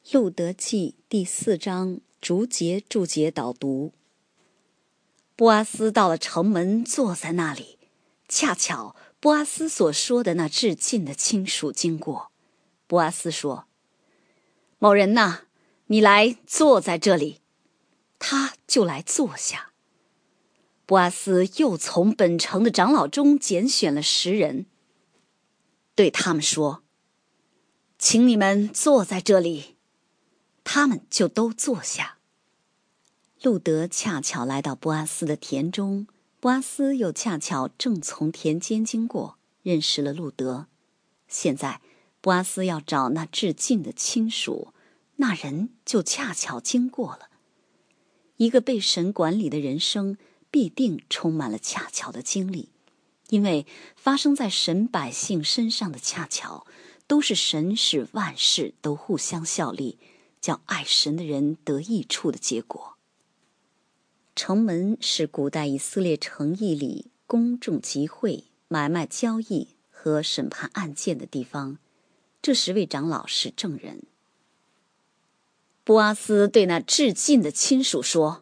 路德记第4章逐节注解导读。波阿斯到了城门，坐在那里，恰巧波阿斯所说的那至近的亲属经过。波阿斯说：“某人呐，你来坐在这里。”他就来坐下。波阿斯又从本城的长老中拣选了10人，对他们说：“请你们坐在这里。”他们就都坐下。路德恰巧来到波阿斯的田中，波阿斯又恰巧正从田间经过，认识了路德。现在波阿斯要找那至近的亲属，那人就恰巧经过了。一个被神管理的人生必定充满了恰巧的经历，因为发生在神百姓身上的恰巧，都是神使万事都互相效力，叫爱神的人得益处的结果。城门是古代以色列城邑里公众集会、买卖交易和审判案件的地方。这10位长老是证人。波阿斯对那至近的亲属说：“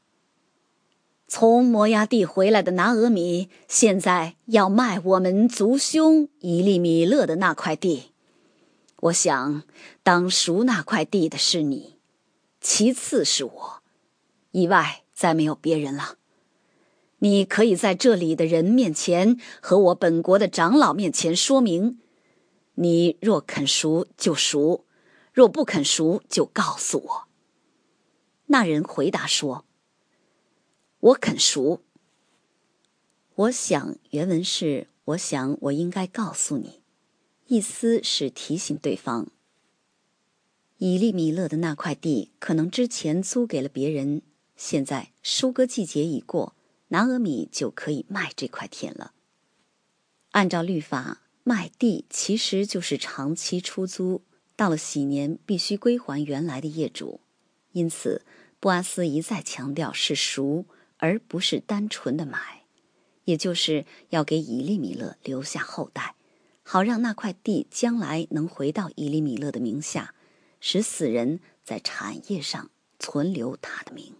从摩押地回来的拿俄米，现在要卖我们族兄以利米勒的那块地。我想当赎那块地的是你，其次是我，以外再没有别人了。你可以在这里的人面前和我本国的长老面前说明，你若肯赎就赎，若不肯赎就告诉我。”那人回答说：“我肯赎。”我想原文是：“我想我应该告诉你。”意思是提醒对方，以利米勒的那块地可能之前租给了别人，现在收割季节已过，拿俄米就可以卖这块田了。按照律法，卖地其实就是长期出租，到了喜年必须归还原来的业主。因此波阿斯一再强调是赎，而不是单纯的买，也就是要给以利米勒留下后代，好让那块地将来能回到以利米勒的名下，使死人在产业上存留他的名。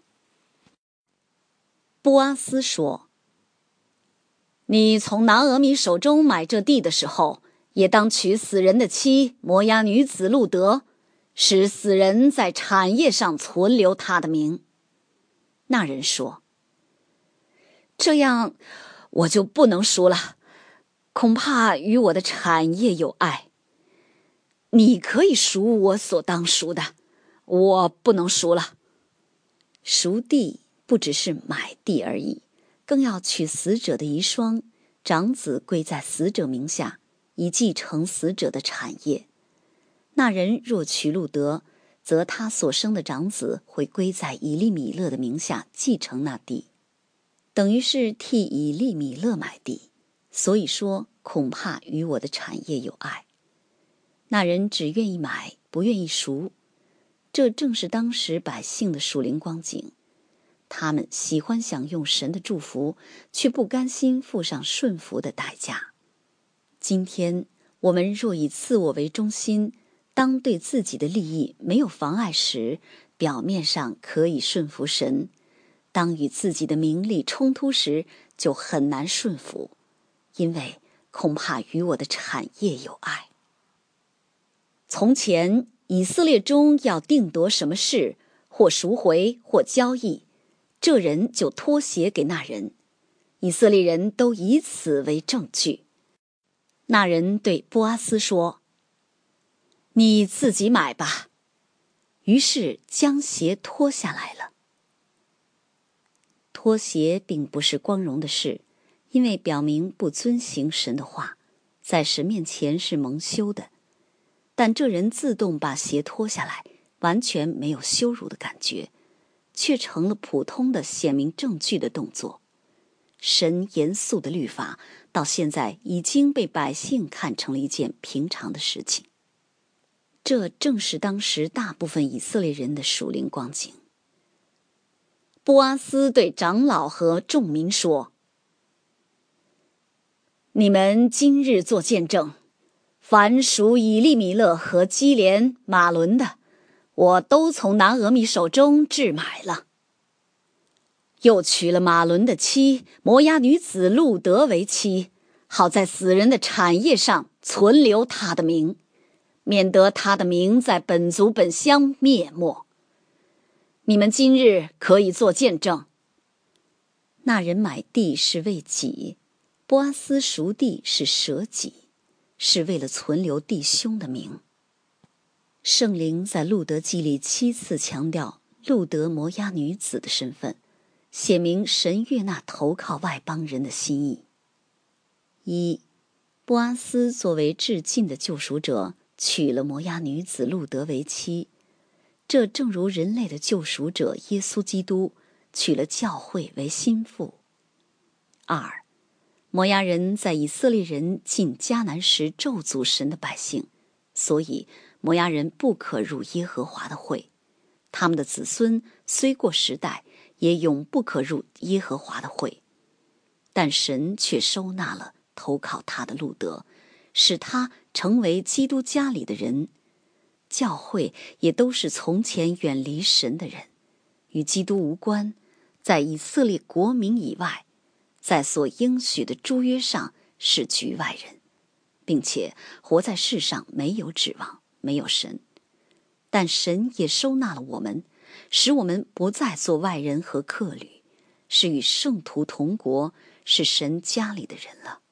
波阿斯说：“你从拿俄米手中买这地的时候，也当娶死人的妻摩押女子路德，使死人在产业上存留他的名。”那人说：“这样我就不能赎了，恐怕与我的产业有碍。你可以赎我所当赎的，我不能赎了。”赎地不只是买地而已，更要取死者的遗孀，长子归在死者名下，以继承死者的产业。那人若娶路德，则他所生的长子会归在以利米勒的名下，继承那地，等于是替以利米勒买地。所以说恐怕与我的产业有碍。那人只愿意买，不愿意赎，这正是当时百姓的属灵光景。他们喜欢享用神的祝福，却不甘心付上顺服的代价。今天我们若以自我为中心，当对自己的利益没有妨碍时，表面上可以顺服神；当与自己的名利冲突时，就很难顺服，因为恐怕与我的产业有碍。从前以色列中要定夺什么事，或赎回或交易，这人就托鞋给那人，以色列人都以此为证据。那人对波阿斯说：“你自己买吧。”于是将鞋脱下来了。脱鞋并不是光荣的事，因为表明不遵行神的话，在神面前是蒙羞的。但这人自动把鞋脱下来，完全没有羞辱的感觉，却成了普通的显明证据的动作。神严肃的律法到现在已经被百姓看成了一件平常的事情。这正是当时大部分以色列人的属灵光景。波阿斯对长老和众民说：“你们今日做见证，凡属以利米勒和基连、马伦的， 我都从拿俄米手中置买了。又娶了马伦的妻摩押女子路德为妻，好在死人的产业上存留他的名，免得他的名在本族本乡灭没。你们今日可以做见证。那人买地是为己，波阿斯赎地是舍己，是为了存留弟兄的名。圣灵在路德记里7次强调路德摩押女子的身份，写明神悦纳投靠外邦人的心意。1. 波阿斯作为至近的救赎者，娶了摩押女子路德为妻，这正如人类的救赎者耶稣基督娶了教会为心腹。2. 摩押人在以色列人进迦南时咒诅神的百姓，所以摩押人不可入耶和华的会，他们的子孙虽过时代，也永不可入耶和华的会。但神却收纳了投靠他的路德，使他成为基督家里的人。教会也都是从前远离神的人，与基督无关，在以色列国民以外，在所应许的诸约上是局外人，并且活在世上没有指望，没有神。但神也收纳了我们，使我们不再做外人和客旅，是与圣徒同国，是神家里的人了。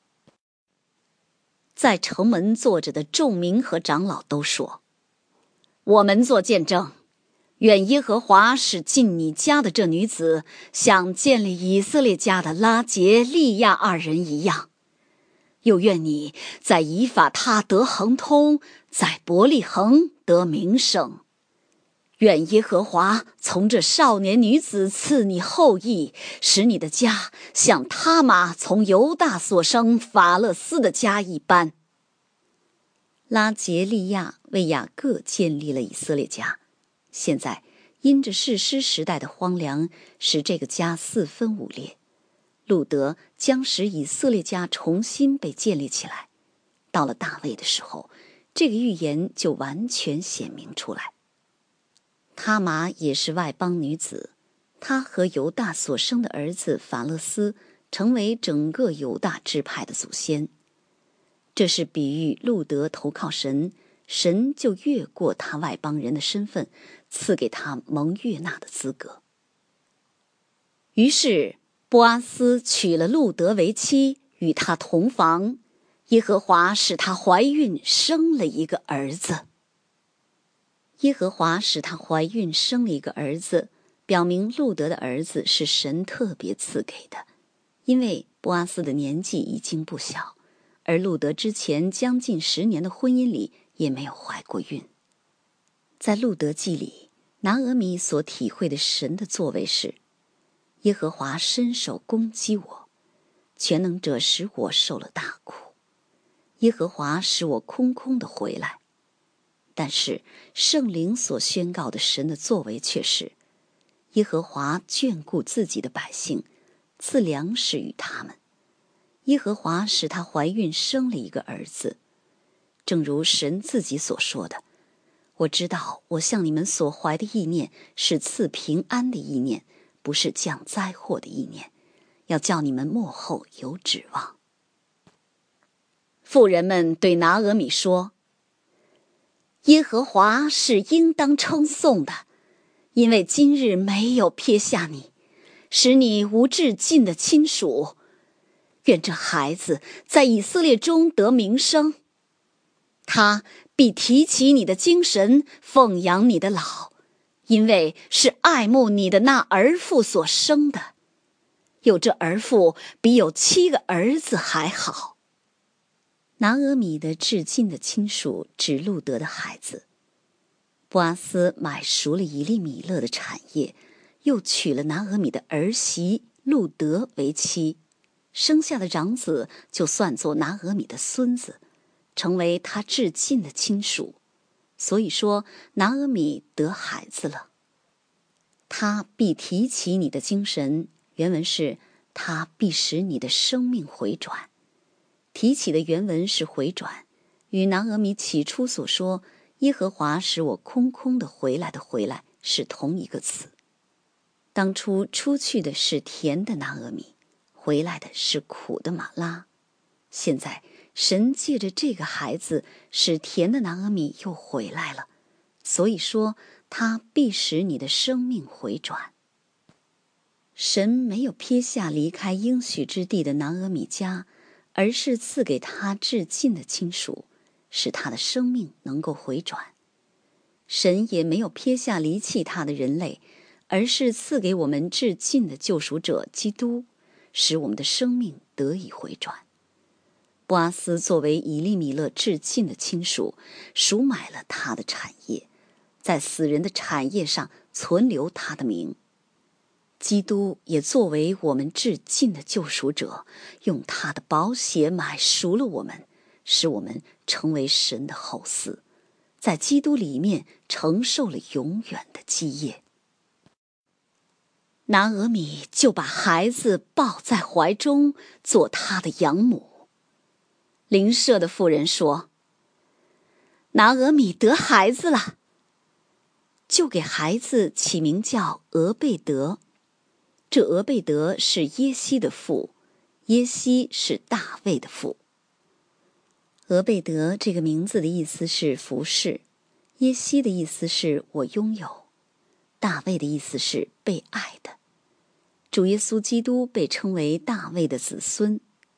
在城门坐着的众民和长老都说，我们做见证，愿耶和华使进你家的这女子像建立以色列家的拉结利亚2人一样，又愿你在以法他得亨通，在伯利恒得名声。愿耶和华从这少年女子赐你后裔，使你的家像他玛从犹大所生法勒斯的家一般。拉结利亚为雅各建立了以色列家，现在因着士师时代的荒凉，使这个家4分5裂。路德将使以色列家重新被建立起来。到了大卫的时候，这个预言就完全显明出来。他玛也是外邦女子，她和犹大所生的儿子法勒斯成为整个犹大支派的祖先。这是比喻路德投靠神，神就越过他外邦人的身份，赐给他蒙悦纳的资格。于是波阿斯娶了路德为妻，与他同房，耶和华使她怀孕，生了一个儿子。耶和华使她怀孕，生了一个儿子，表明路德的儿子是神特别赐给的，因为波阿斯的年纪已经不小，而路德之前将近10年的婚姻里也没有怀过孕。在路德记里，拿俄米所体会的神的作为是，耶和华伸手攻击我，全能者使我受了大苦，耶和华使我空空的回来。但是圣灵所宣告的神的作为却是，耶和华眷顾自己的百姓，赐粮食与他们。耶和华使她怀孕，生了一个儿子，正如神自己所说的，我知道我向你们所怀的意念是赐平安的意念，不是降灾祸的意念，要叫你们末后有指望。妇人们对拿俄米说，耶和华是应当称颂的，因为今日没有撇下你，使你无至近的亲属。愿这孩子在以色列中得名声，他必提起你的精神，奉养你的老，因为是爱慕你的那儿妇所生的。有这儿妇比有7个儿子还好。拿俄米的至近的亲属指路德的孩子。波阿斯买赎了以利米勒的产业，又娶了拿俄米的儿媳路德为妻，生下的长子就算作拿俄米的孙子，成为他至近的亲属。所以说拿俄米得孩子了。他必提起你的精神，原文是他必使你的生命回转。提起的原文是回转，与拿俄米起初所说耶和华使我空空的回来的回来是同一个词。当初出去的是甜的拿俄米，回来的是苦的玛拉。现在神借着这个孩子使甜的拿俄米又回来了，所以说他必使你的生命回转。神没有撇下离开应许之地的拿俄米家，而是赐给他至近的亲属，使他的生命能够回转。神也没有撇下离弃他的人类，而是赐给我们至近的救赎者基督，使我们的生命得以回转。波阿斯作为以利米勒至近的亲属，赎买了他的产业，在死人的产业上存留他的名。基督也作为我们至近的救赎者，用他的宝血买赎了我们，使我们成为神的后嗣，在基督里面承受了永远的基业。拿俄米就把孩子抱在怀中，做他的养母。邻舍的妇人说：拿俄米得孩子了，就给孩子起名叫俄贝德。这俄贝德是耶西的父，耶西是大卫的父。俄贝德这个名字的意思是服侍，耶西的意思是我拥有，大卫的意思是被爱的。主耶稣基督被称为大卫的子孙。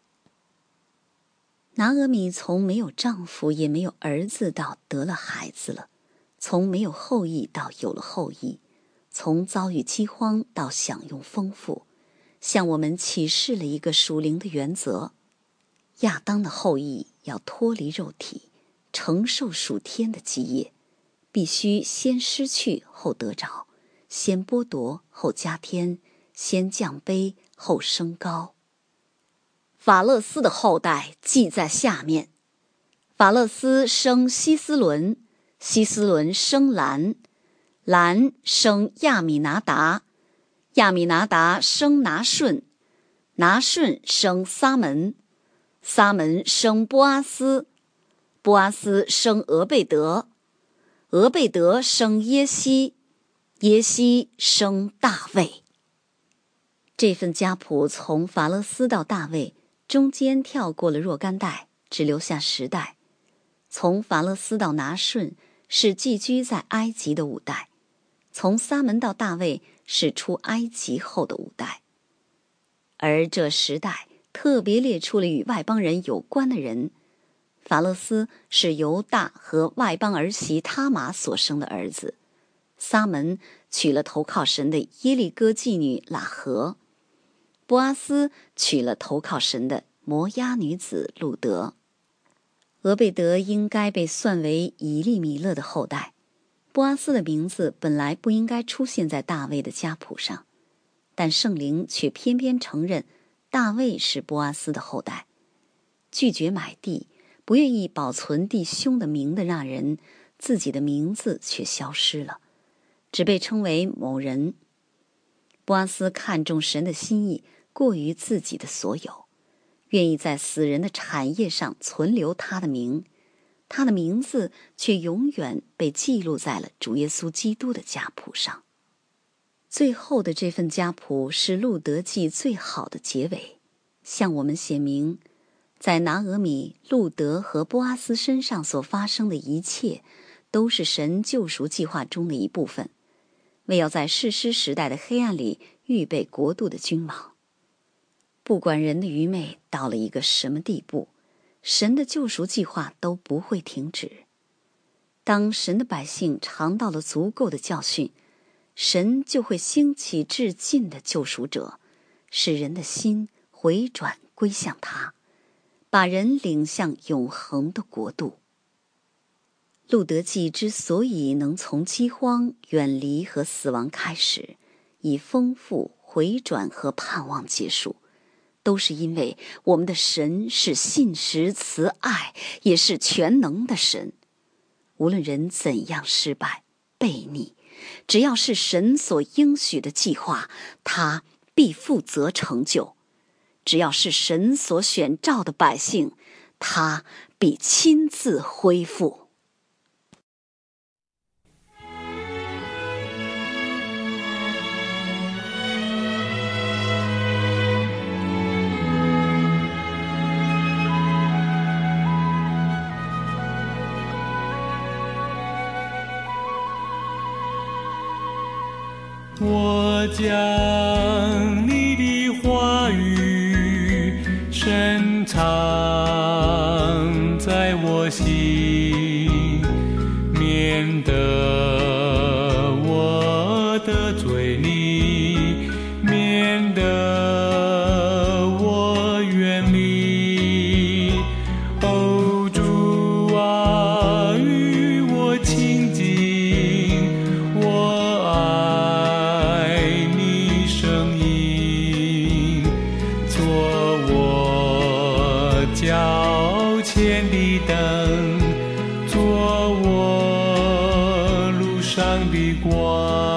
拿俄米从没有丈夫也没有儿子到得了孩子了，从没有后裔到有了后裔，从遭遇饥荒到享用丰富，向我们启示了一个属灵的原则：亚当的后裔要脱离肉体，承受属天的基业，必须先失去后得着，先剥夺后加添，先降卑后升高。法勒斯的后代记在下面：法勒斯生希斯伦，希斯伦生兰，兰生亚米拿达，亚米拿达生拿顺，拿顺生撒门，撒门生波阿斯，波阿斯生俄贝德，俄贝德生耶西，耶西生大卫。这份家谱从法勒斯到大卫，中间跳过了若干代，只留下10代。从法勒斯到拿顺是寄居在埃及的5代，从撒门到大卫是出埃及后的5代。而这10代特别列出了与外邦人有关的人。法勒斯是犹大和外邦儿媳他玛所生的儿子，撒门娶了投靠神的耶利哥妓女喇合，波阿斯娶了投靠神的摩押女子路德。俄贝德应该被算为以利米勒的后代。波阿斯的名字本来不应该出现在大卫的家谱上，但圣灵却偏偏承认大卫是波阿斯的后代。拒绝买地，不愿意保存弟兄的名的那人，自己的名字却消失了，只被称为某人。波阿斯看重神的心意过于自己的所有，愿意在死人的产业上存留他的名，他的名字却永远被记录在了主耶稣基督的家谱上。最后的这份家谱是路德记最好的结尾，向我们写明，在拿俄米、路德和波阿斯身上所发生的一切，都是神救赎计划中的一部分，为要在士师时代的黑暗里预备国度的君王。不管人的愚昧到了一个什么地步，神的救赎计划都不会停止。当神的百姓尝到了足够的教训，神就会兴起至近的救赎者，使人的心回转归向他，把人领向永恒的国度。路德记之所以能从饥荒、远离和死亡开始，以丰富、回转和盼望结束，都是因为我们的神是信实慈爱，也是全能的神。无论人怎样失败、悖逆，只要是神所应许的计划，他必负责成就；只要是神所选召的百姓，他必亲自恢复。 我将你的话语深藏在我心，免得我得罪你，免得我远离。哦，主啊，与我亲近，我爱你声音，做我脚前的灯，做我路上的光。